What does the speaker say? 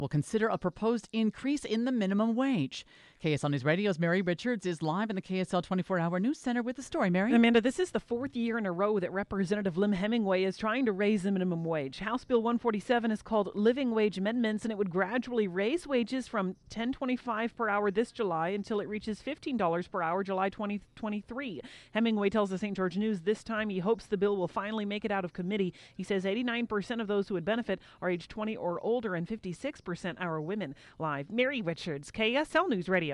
will consider a proposed increase in the minimum wage. KSL News Radio's Mary Richards is live in the KSL 24-hour News Center with the story. Mary? Amanda, this is the fourth year in a row that Representative Lim Hemingway is trying to raise the minimum wage. House Bill 147 is called Living Wage Amendments, and it would gradually raise wages from $10.25 per hour this July until it reaches $15 per hour July 2023. Hemingway tells the St. George News this time he hopes the bill will finally make it out of committee. He says 89% of those who would benefit are age 20 or older and 56% are women. Live, Mary Richards, KSL News Radio.